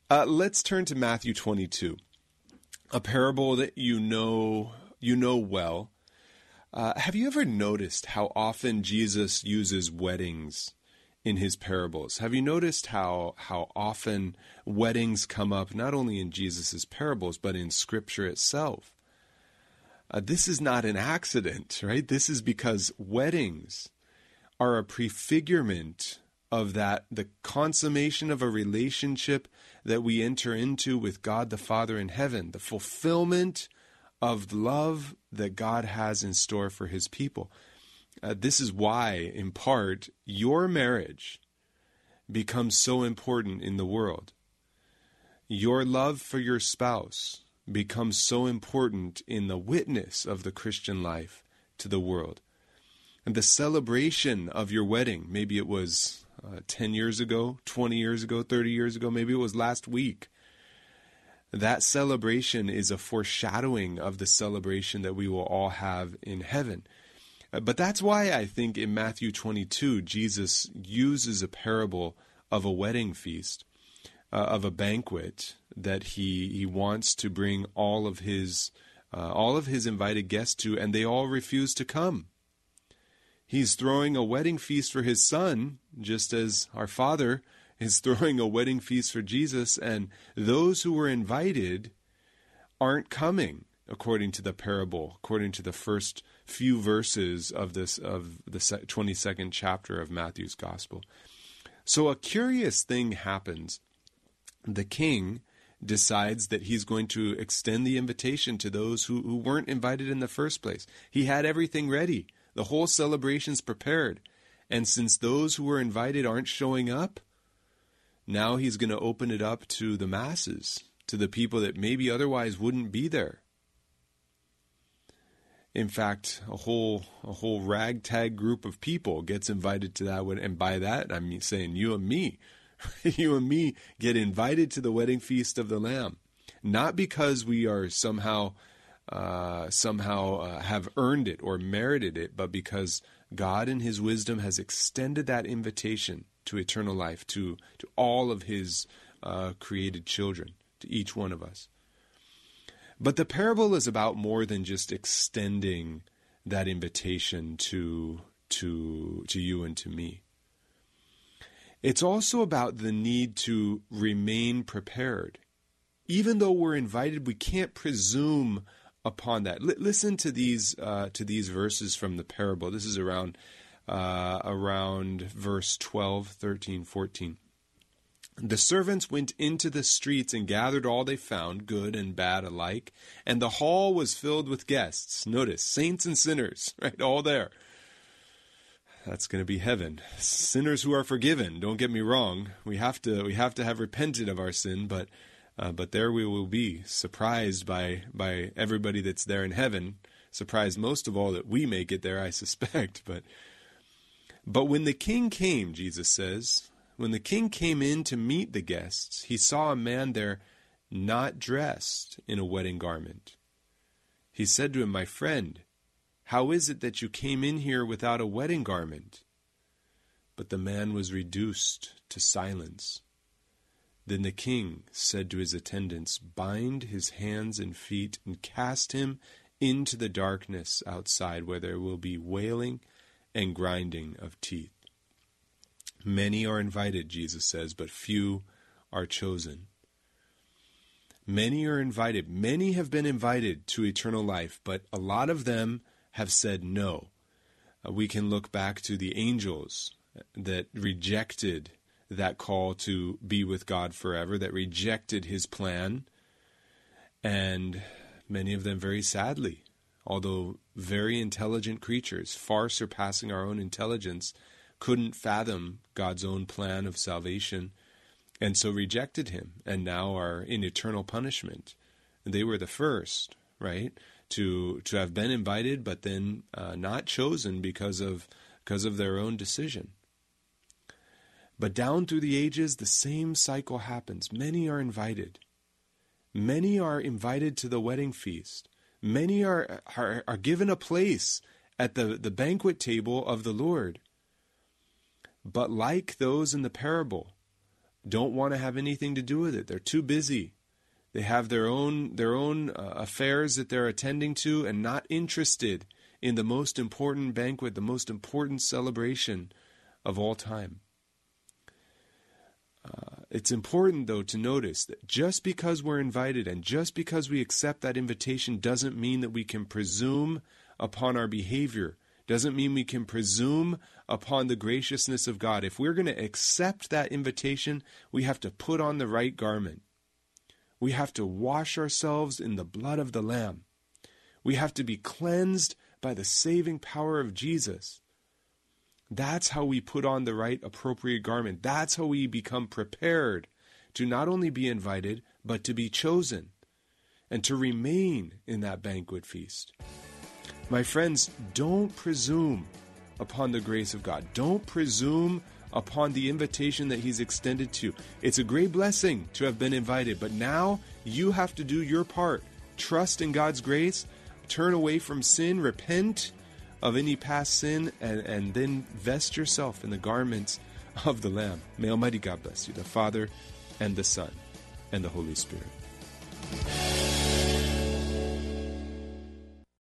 Let's turn to Matthew 22, a parable that you know well. Have you ever noticed how often Jesus uses weddings in his parables? Have you noticed how often weddings come up not only in Jesus' parables, but in Scripture itself? This is not an accident, right? This is because weddings are a prefigurement of the consummation of a relationship that we enter into with God the Father in heaven, the fulfillment of love that God has in store for his people. This is why, in part, your marriage becomes so important in the world. Your love for your spouse becomes so important in the witness of the Christian life to the world. And the celebration of your wedding, maybe it was 10 years ago, 20 years ago, 30 years ago, maybe it was last week. That celebration is a foreshadowing of the celebration that we will all have in heaven. But that's why I think in Matthew 22, Jesus uses a parable of a wedding feast, of a banquet that he wants to bring all of his invited guests to, and they all refuse to come. He's throwing a wedding feast for his son, just as our Father is throwing a wedding feast for Jesus, and those who were invited aren't coming, according to the parable, according to the first few verses of the 22nd chapter of Matthew's Gospel. So a curious thing happens. The king decides that he's going to extend the invitation to those who weren't invited in the first place. He had everything ready. The whole celebration's prepared. And since those who were invited aren't showing up, now he's going to open it up to the masses, to the people that maybe otherwise wouldn't be there. In fact, a whole ragtag group of people gets invited to that wedding. And by that, I'm saying you and me. You and me get invited to the wedding feast of the Lamb. Not because we are somehow have earned it or merited it, but because God in his wisdom has extended that invitation to eternal life to all of his created children, to each one of us. But the parable is about more than just extending that invitation to you and to me. It's also about the need to remain prepared. Even though we're invited, we can't presume upon that. Listen to these verses from the parable. This is around verse 12, 13, 14. The servants went into the streets and gathered all they found, good and bad alike, and the hall was filled with guests. Notice, saints and sinners, right, all there. That's going to be heaven. Sinners who are forgiven. Don't get me wrong. We have to have repented of our sin, but there we will be, surprised by everybody that's there in heaven. Surprised most of all that we make it there, I suspect. But when the king came, Jesus says, when the king came in to meet the guests, he saw a man there not dressed in a wedding garment. He said to him, "My friend, how is it that you came in here without a wedding garment?" But the man was reduced to silence. Then the king said to his attendants, "Bind his hands and feet and cast him into the darkness outside, where there will be wailing and grinding of teeth." Many are invited, Jesus says, but few are chosen. Many are invited. Many have been invited to eternal life, but a lot of them have said no. We can look back to the angels that rejected that call to be with God forever, that rejected his plan, and many of them very sadly, although very intelligent creatures, far surpassing our own intelligence, couldn't fathom God's own plan of salvation, and so rejected him, and now are in eternal punishment. They were the first, right, to have been invited, but then not chosen because of their own decision. But down through the ages, the same cycle happens. Many are invited. Many are invited to the wedding feast. Many are given a place at the banquet table of the Lord. But like those in the parable, don't want to have anything to do with it. They're too busy. They have their own affairs that they're attending to and not interested in the most important banquet, the most important celebration of all time. It's important, though, to notice that just because we're invited and just because we accept that invitation doesn't mean that we can presume upon our behavior, doesn't mean we can presume upon the graciousness of God. If we're going to accept that invitation, we have to put on the right garment. We have to wash ourselves in the blood of the Lamb. We have to be cleansed by the saving power of Jesus. That's how we put on the right appropriate garment. That's how we become prepared to not only be invited, but to be chosen and to remain in that banquet feast. My friends, don't presume upon the grace of God. Don't presume upon the invitation that He's extended to you. It's a great blessing to have been invited, but now you have to do your part. Trust in God's grace, turn away from sin, repent of any past sin, and then vest yourself in the garments of the Lamb. May Almighty God bless you, the Father and the Son and the Holy Spirit.